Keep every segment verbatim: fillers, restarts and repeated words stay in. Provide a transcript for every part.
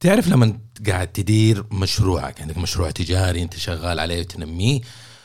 تعرف لما قاعد تدير مشروعك، عندك مشروع تجاري انت شغال عليه وتنميه،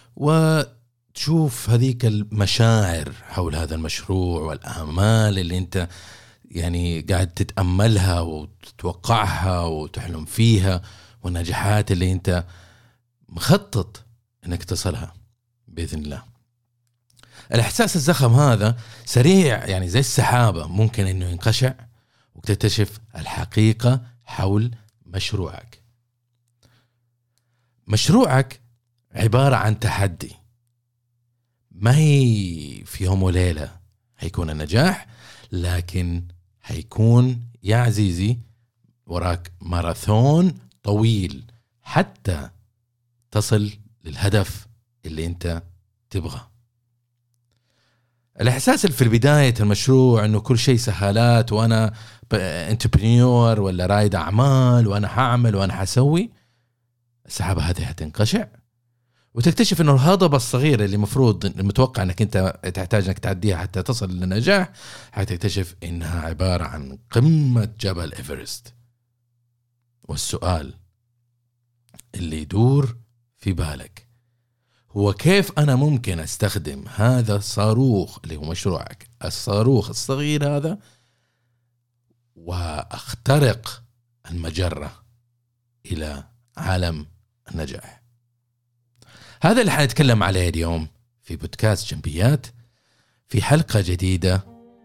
وتشوف هذيك المشاعر حول هذا المشروع والآمال اللي انت يعني قاعد تتأملها وتتوقعها وتحلم فيها، والنجاحات اللي انت مخطط انك تصلها بإذن الله. الإحساس الزخم هذا سريع، يعني زي السحابة، ممكن انه ينقشع وتكتشف الحقيقة حول مشروعك. مشروعك عبارة عن تحدي، ما هي في يوم وليلة هيكون النجاح، لكن هيكون يا عزيزي وراك ماراثون طويل حتى تصل للهدف اللي انت تبغاه. الإحساس اللي في بداية المشروع إنه كل شيء سهالات، وأنا انتربرينور ولا رائد أعمال وأنا هعمل وأنا حسوي، السحابة هذه هتنقشع وتكتشف إنه الهضبة الصغيرة اللي مفروض المتوقع إنك أنت تحتاج إنك تعديها حتى تصل للنجاح، هتكتشف إنها عبارة عن قمة جبل إيفرست. والسؤال اللي يدور في بالك هو كيف أنا ممكن أستخدم هذا الصاروخ اللي هو مشروعك، الصاروخ الصغير هذا، وأخترق المجرة إلى عالم النجاح. هذا اللي حنتكلم عليه اليوم في بودكاست جنبيات، في حلقة جديدة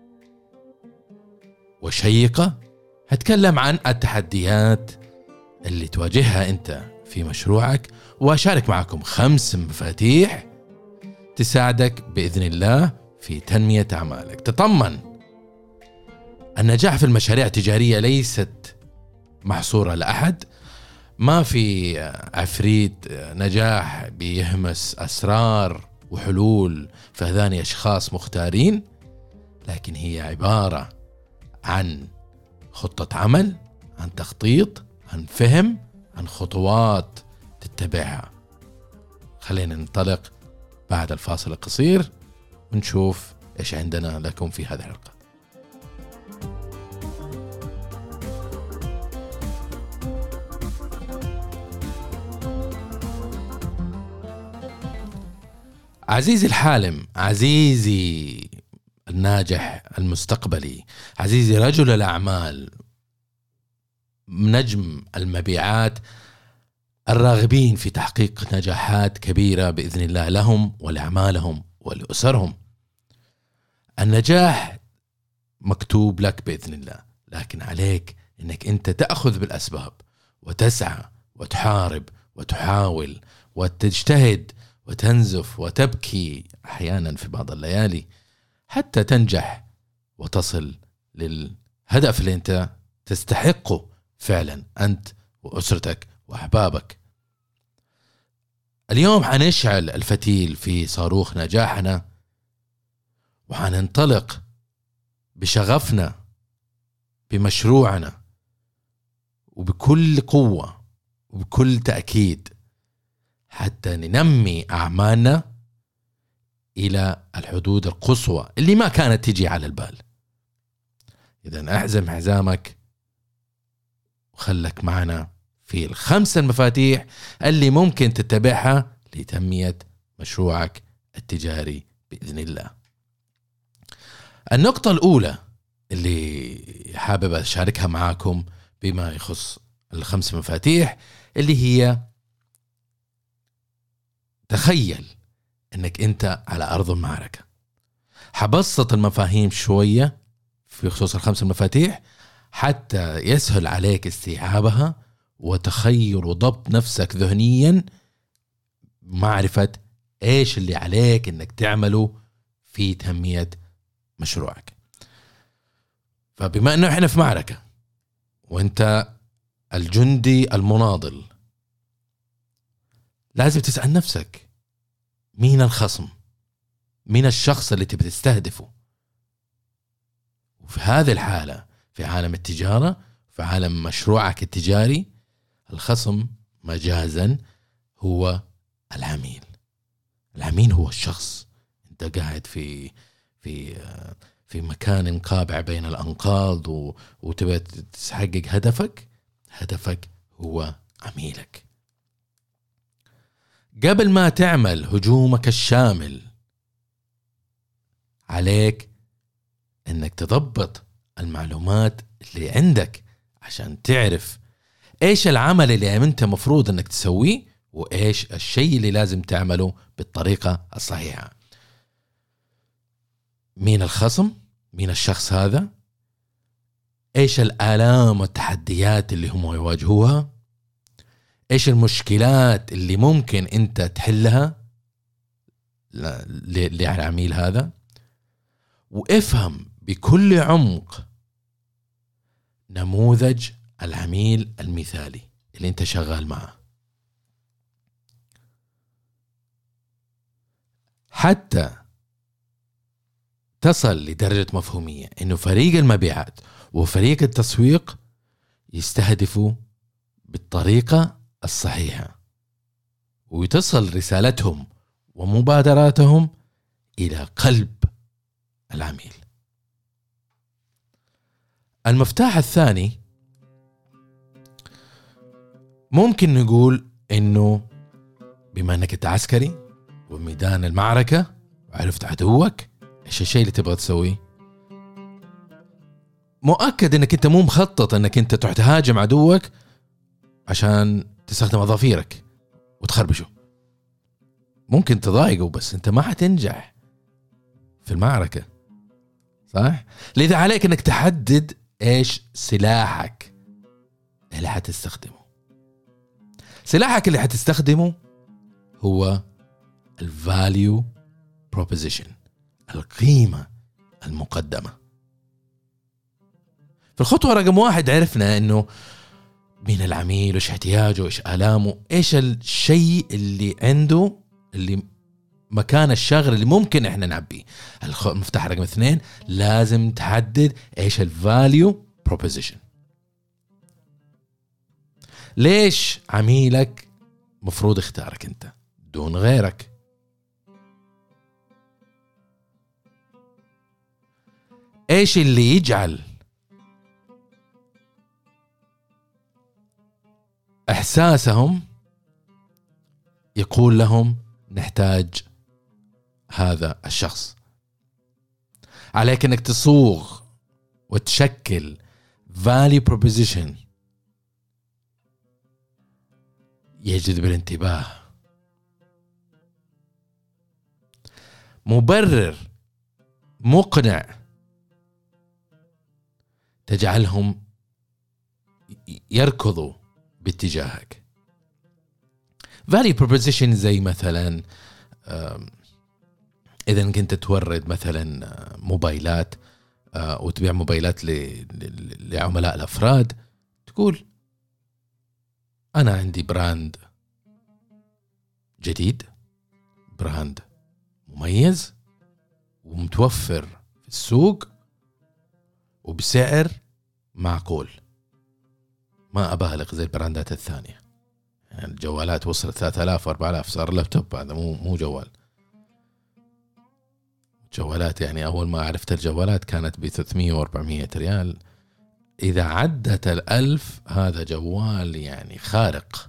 وشيقة. هتكلم عن التحديات اللي تواجهها أنت في مشروعك، وأشارك معكم خمس مفاتيح تساعدك بإذن الله في تنمية أعمالك. تطمن، النجاح في المشاريع التجارية ليست محصورة لأحد، ما في عفريت نجاح بيهمس أسرار وحلول في أذهان أشخاص مختارين، لكن هي عبارة عن خطة عمل، عن تخطيط، عن فهم، عن خطوات تتبعها. خلينا ننطلق بعد الفاصل القصير ونشوف إيش عندنا لكم في هذه الحلقة. عزيزي الحالم، عزيزي الناجح المستقبلي، عزيزي رجل الأعمال، نجم المبيعات، الراغبين في تحقيق نجاحات كبيرة بإذن الله لهم ولأعمالهم ولأسرهم. النجاح مكتوب لك بإذن الله، لكن عليك أنك أنت تأخذ بالأسباب وتسعى وتحارب وتحاول وتجتهد وتنزف وتبكي أحيانا في بعض الليالي حتى تنجح وتصل للهدف اللي أنت تستحقه فعلا أنت وأسرتك وأحبابك. اليوم حنشعل الفتيل في صاروخ نجاحنا، وحننطلق بشغفنا بمشروعنا وبكل قوة وبكل تأكيد حتى ننمي أعمالنا إلى الحدود القصوى اللي ما كانت تجي على البال. إذن أحزم حزامك وخلك معنا في الخمسة المفاتيح اللي ممكن تتبعها لتنمية مشروعك التجاري بإذن الله. النقطة الأولى اللي حابب أشاركها معاكم بما يخص الخمس مفاتيح اللي هي تخيل أنك أنت على أرض المعركة. حبسط المفاهيم شوية في خصوص الخمس المفاتيح حتى يسهل عليك استيعابها وتخيل وضبط نفسك ذهنيا، معرفة إيش اللي عليك أنك تعمله في تنمية مشروعك. فبما أنه إحنا في معركة وأنت الجندي المناضل، لازم تسأل نفسك مين الخصم، مين الشخص اللي تبي تستهدفه. وفي هذه الحالة في عالم التجارة، في عالم مشروعك التجاري، الخصم مجازا هو العميل. العميل هو الشخص انت قاعد في في في مكان قابع بين الأنقاض وتبي تحقق هدفك. هدفك هو عميلك. قبل ما تعمل هجومك الشامل عليك انك تضبط المعلومات اللي عندك عشان تعرف ايش العمل اللي انت مفروض انك تسويه وايش الشيء اللي لازم تعمله بالطريقة الصحيحة. مين الخصم؟ مين الشخص هذا؟ ايش الآلام والتحديات اللي هم يواجهوها؟ ايش المشكلات اللي ممكن انت تحلها للعميل هذا؟ وافهم بكل عمق نموذج العميل المثالي اللي انت شغال معه، حتى تصل لدرجة مفهومية انه فريق المبيعات وفريق التسويق يستهدفوا بالطريقة الصحيحة وتصل رسالتهم ومبادراتهم إلى قلب العميل. المفتاح الثاني ممكن نقول إنه بما أنك أنت عسكري وميدان المعركة وعرفت عدوك إيش الشيء اللي تبغى تسويه، مؤكد أنك أنت مو مخطط أنك أنت تروح تهاجم عدوك عشان تستخدم أظافيرك وتخربشه. ممكن تضايقه بس أنت ما حتنجح في المعركة، صح؟ لذا عليك أنك تحدد إيش سلاحك اللي حتستخدمه. سلاحك اللي حتستخدمه هو الفاليو بروبوزيشن، القيمة المقدمة. في الخطوة رقم واحد عرفنا إنه مين العميل وإيش احتياجه وإيش آلامه، إيش الشيء اللي عنده، اللي مكان الشغل اللي ممكن إحنا نعبيه. المفتاح رقم اثنين لازم تحدد إيش الفاليو بروبوزيشن. ليش عميلك مفروض اختارك أنت دون غيرك؟ إيش اللي يجعل إحساسهم يقول لهم نحتاج هذا الشخص؟ عليك أنك تصوغ وتشكل value proposition يجذب الانتباه، مبرر مقنع تجعلهم يركضوا باتجاهك. value proposition زي مثلا إذا كنت تورد مثلا موبايلات وتبيع موبايلات لعملاء الأفراد، تقول أنا عندي براند جديد، براند مميز ومتوفر في السوق وبسعر معقول، ما أبالغ زي البراندات الثانية. يعني الجوالات وصلت ثلاثة آلاف وأربعة آلاف، صار لابتوب هذا مو مو جوال. جوالات يعني أول ما عرفت الجوالات كانت بثلاثمية وأربعمية ريال، إذا عدت الألف هذا جوال يعني خارق.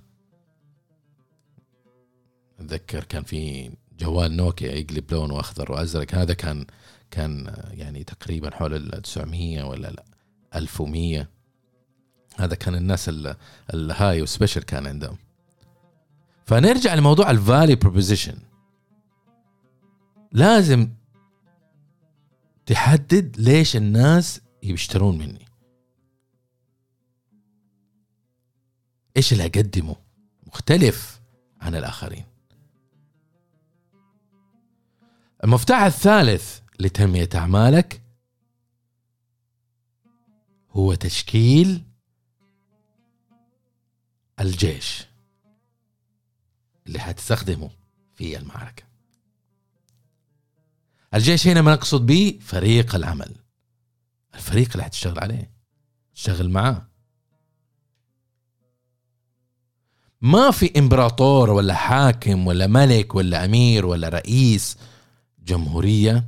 أتذكر كان في جوال نوكيا يقلب لونه أخضر وأزرق، هذا كان كان يعني تقريبا حول التسعمية ولا لا ألف ومية. هذا كان الناس الهاي وسبيشل كان عندهم. فنرجع لموضوع الفاليو بروبوزيشن، لازم تحدد ليش الناس يشترون مني، ايش اللي اقدمه مختلف عن الاخرين. المفتاح الثالث لتنمية اعمالك هو تشكيل الجيش اللي هتستخدمه في المعركة. الجيش هنا ما نقصد به فريق العمل، الفريق اللي هتشتغل عليه، تشتغل معاه. ما في امبراطور ولا حاكم ولا ملك ولا امير ولا رئيس جمهورية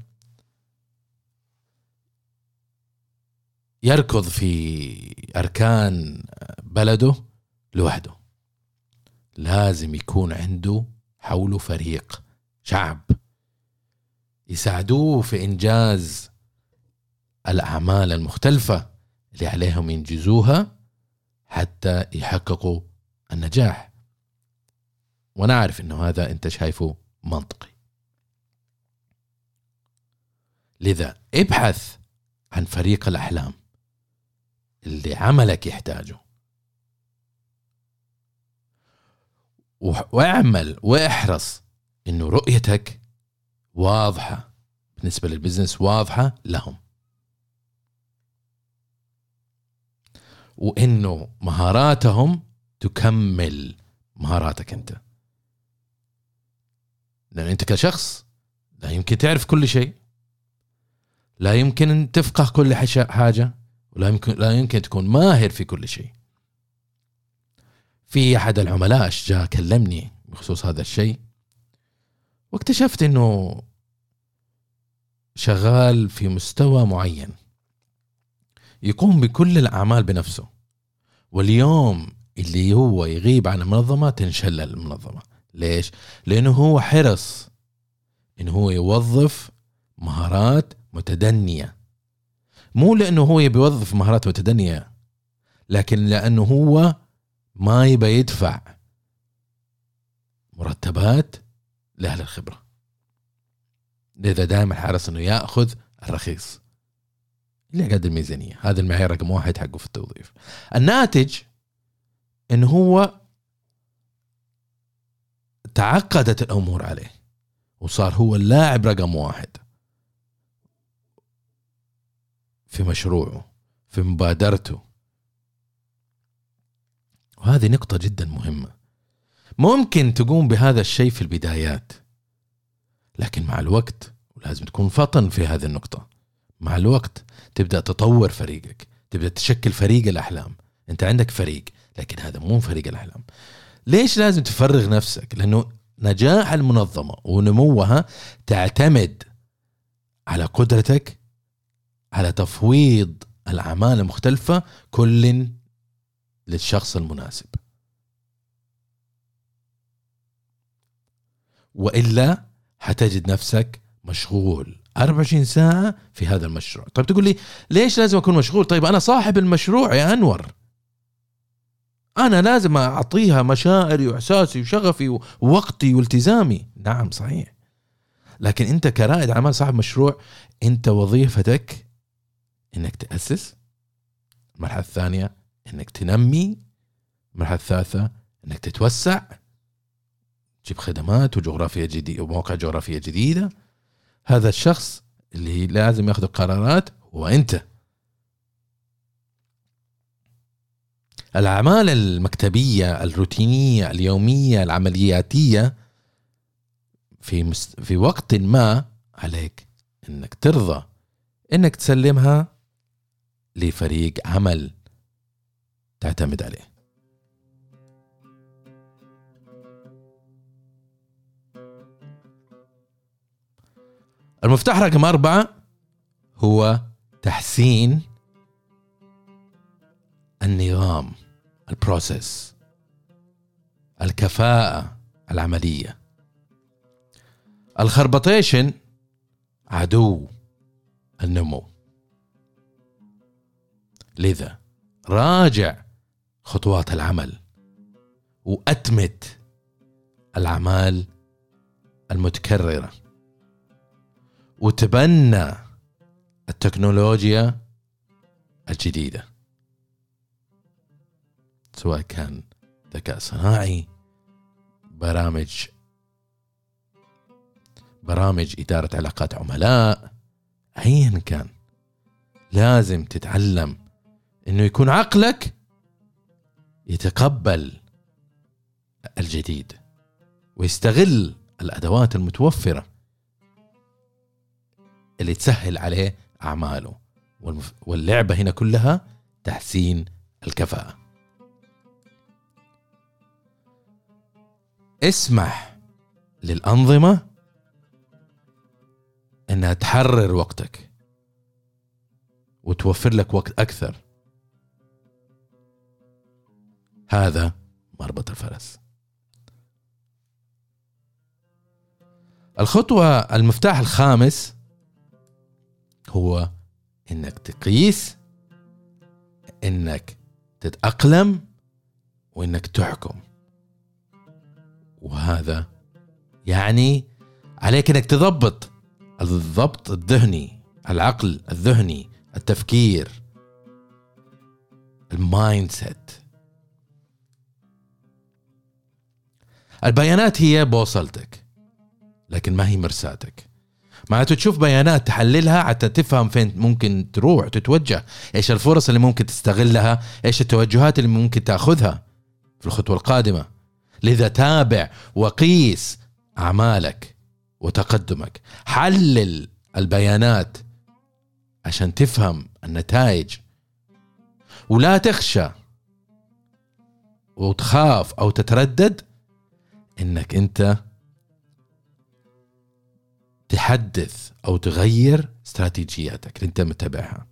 يركض في اركان بلده لوحده، لازم يكون عنده حوله فريق، شعب يساعدوه في إنجاز الأعمال المختلفة اللي عليهم ينجزوها حتى يحققوا النجاح. وأنا عارف إنه هذا أنت شايفه منطقي، لذا ابحث عن فريق الأحلام اللي عملك يحتاجه، واعمل واحرص إنه رؤيتك واضحة بالنسبة للبزنس، واضحة لهم، وإنه مهاراتهم تكمل مهاراتك أنت. لأن أنت كشخص لا يمكن تعرف كل شيء، لا يمكن أن تفقه كل حاجة، ولا يمكن لا يمكن تكون ماهر في كل شيء. في أحد العملاء جاء كلمني بخصوص هذا الشيء، واكتشفت إنه شغال في مستوى معين يقوم بكل الأعمال بنفسه، واليوم اللي هو يغيب عن المنظمة تنشل المنظمة. ليش؟ لأنه هو حرص إنه هو يوظف مهارات متدنية، مو لأنه هو يبيوظف مهارات متدنية، لكن لأنه هو ما يبي يدفع مرتبات لأهل الخبرة، لذا دائما حرص إنه يأخذ الرخيص اللي قد الميزانية. هذا المعيار رقم واحد حقه في التوظيف. الناتج إنه هو تعقدت الأمور عليه، وصار هو اللاعب رقم واحد في مشروعه، في مبادرته. وهذه نقطة جدا مهمة. ممكن تقوم بهذا الشيء في البدايات، لكن مع الوقت، ولازم تكون فطن في هذه النقطة، مع الوقت تبدأ تطور فريقك، تبدأ تشكل فريق الأحلام. أنت عندك فريق، لكن هذا مو فريق الأحلام. ليش لازم تفرغ نفسك؟ لأنه نجاح المنظمة ونموها تعتمد على قدرتك على تفويض الأعمال المختلفة كل للشخص المناسب، وإلا حتجد نفسك مشغول أربعة وعشرين ساعة في هذا المشروع. طيب تقول لي ليش لازم أكون مشغول؟ طيب أنا صاحب المشروع يا أنور، أنا لازم أعطيها مشاعري وإحساسي وشغفي ووقتي والتزامي. نعم صحيح، لكن أنت كرائد أعمال صاحب مشروع، أنت وظيفتك إنك تأسس، المرحلة الثانية إنك تنمي، المرحلة الثالثة إنك تتوسع، تجيب خدمات وجغرافية جديدة ومواقع جغرافية جديدة. هذا الشخص اللي لازم ياخذ القرارات هو أنت. الأعمال المكتبية الروتينية اليومية العملياتية في مست... في وقت ما عليك إنك ترضى إنك تسلمها لفريق عمل تعتمد عليه. المفتاح رقم أربعة هو تحسين النظام، البروسيس، الكفاءة العملية. الخربطيشن عدو النمو، لذا راجع خطوات العمل وأتمت الأعمال المتكررة، وتبنى التكنولوجيا الجديدة، سواء كان ذكاء صناعي، برامج برامج إدارة علاقات عملاء، أيا كان. لازم تتعلم إنه يكون عقلك يتقبل الجديد ويستغل الأدوات المتوفرة اللي تسهل عليه أعماله. واللعبة هنا كلها تحسين الكفاءة. اسمح للأنظمة أنها تحرر وقتك وتوفر لك وقت أكثر. هذا مربط الفرس. الخطوة المفتاح الخامس هو إنك تقيس، إنك تتأقلم، وإنك تحكم. وهذا يعني عليك إنك تضبط الضبط الذهني، العقل الذهني، التفكير، المايند سيت. البيانات هي بوصلتك لكن ما هي مرساتك. معناته تشوف بيانات تحللها حتى تفهم فين ممكن تروح تتوجه، ايش الفرص اللي ممكن تستغلها، ايش التوجهات اللي ممكن تاخذها في الخطوة القادمة. لذا تابع وقيس أعمالك وتقدمك، حلل البيانات عشان تفهم النتائج، ولا تخشى وتخاف أو تتردد إنك أنت تحدث أو تغير استراتيجياتك اللي أنت متبعها.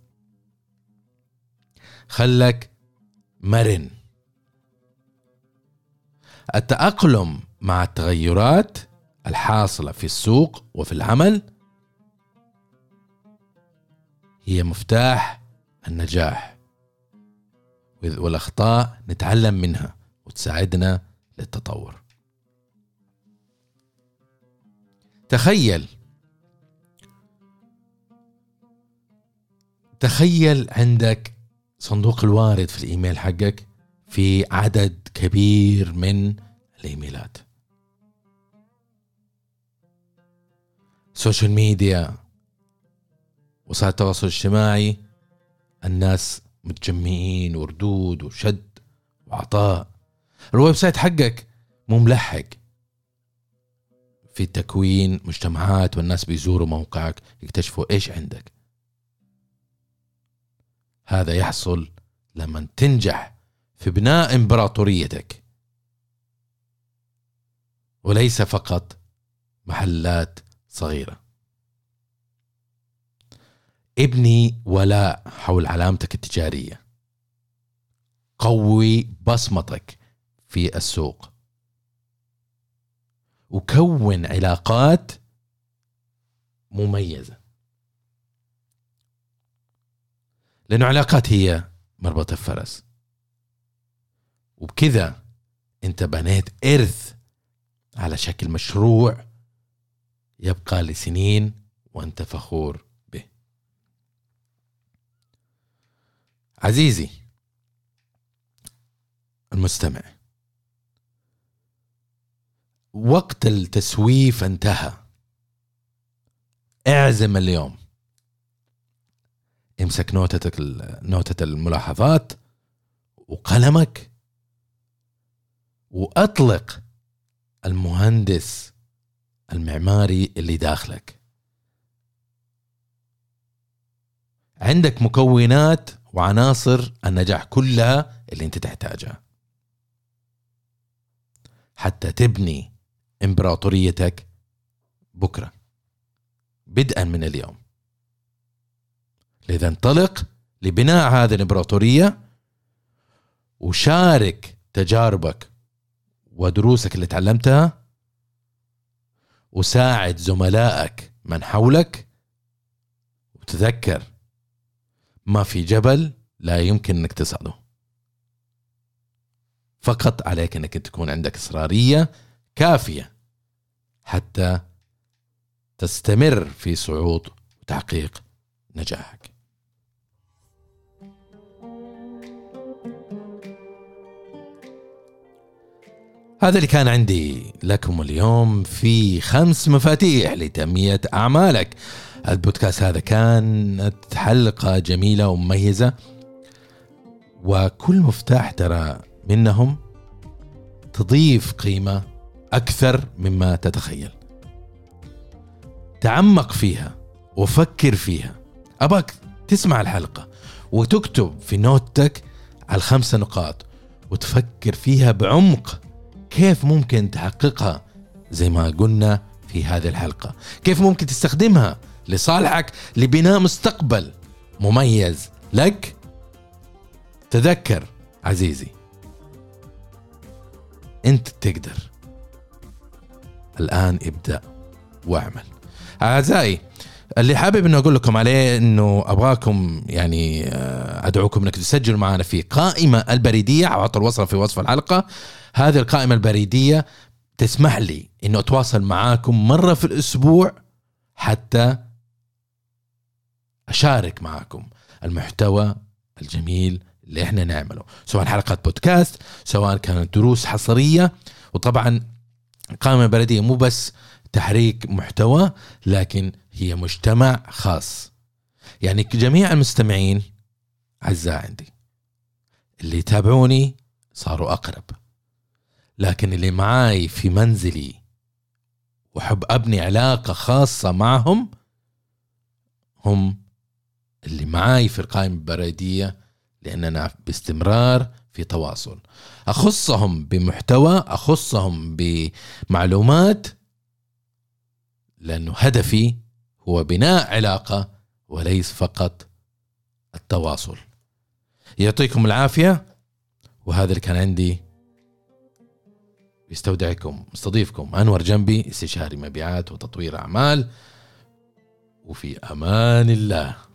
خلك مرن. التأقلم مع التغيرات الحاصلة في السوق وفي العمل هي مفتاح النجاح، والأخطاء نتعلم منها وتساعدنا للتطور. تخيل تخيل عندك صندوق الوارد في الإيميل حقك في عدد كبير من الإيميلات، سوشيال ميديا، وسائل التواصل الاجتماعي، الناس متجمعين وردود وشد وعطاء. الويب سايت حقك مو ملحق في تكوين مجتمعات، والناس بيزوروا موقعك يكتشفوا ايش عندك. هذا يحصل لما تنجح في بناء امبراطوريتك، وليس فقط محلات صغيرة. ابني ولاء حول علامتك التجارية، قوي بصمتك في السوق، وكون علاقات مميزة، لأنه علاقات هي مربط الفرس. وبكذا انت بنيت إرث على شكل مشروع يبقى لسنين وانت فخور به. عزيزي المستمع، وقت التسويف انتهى. اعزم اليوم، امسك نوتتك نوتة الملاحظات وقلمك، واطلق المهندس المعماري اللي داخلك. عندك مكونات وعناصر النجاح كلها اللي انت تحتاجها حتى تبني امبراطوريتك بكرة بدءا من اليوم. لذا انطلق لبناء هذه الامبراطورية، وشارك تجاربك ودروسك اللي تعلمتها، وساعد زملائك من حولك. وتذكر ما في جبل لا يمكن انك تصعده، فقط عليك انك تكون عندك إصرارية كافية حتى تستمر في صعود وتحقيق نجاحك. هذا اللي كان عندي لكم اليوم في خمس مفاتيح لتنمية أعمالك. البودكاست هذا كانت حلقة جميلة ومميزة، وكل مفتاح ترى منهم تضيف قيمة أكثر مما تتخيل. تعمق فيها وفكر فيها. أباك تسمع الحلقة وتكتب في نوتك على الخمسة نقاط وتفكر فيها بعمق، كيف ممكن تحققها زي ما قلنا في هذه الحلقة، كيف ممكن تستخدمها لصالحك لبناء مستقبل مميز لك. تذكر عزيزي، أنت تقدر. الآن ابدأ واعمل. أعزائي اللي حابب أنه أقول لكم عليه أنه أبغاكم يعني أدعوكم أنك تسجلوا معنا في قائمة البريدية، أعطوا الوصف في وصف الحلقة. هذه القائمة البريدية تسمح لي أنه أتواصل معاكم مرة في الأسبوع حتى أشارك معاكم المحتوى الجميل اللي إحنا نعمله، سواء حلقات بودكاست، سواء كانت دروس حصرية. وطبعا قائمة بلدية مو بس تحريك محتوى، لكن هي مجتمع خاص. يعني جميع المستمعين أعزاء عندي اللي يتابعوني صاروا أقرب، لكن اللي معاي في منزلي وحب أبني علاقة خاصة معهم هم اللي معاي في القائمة البريدية، لأننا باستمرار في تواصل. أخصهم بمحتوى، أخصهم بمعلومات، لأنه هدفي هو بناء علاقة وليس فقط التواصل. يعطيكم العافية، وهذا اللي كان عندي. يستودعكم مستضيفكم أنور جنبي، استشاري مبيعات وتطوير أعمال، وفي أمان الله.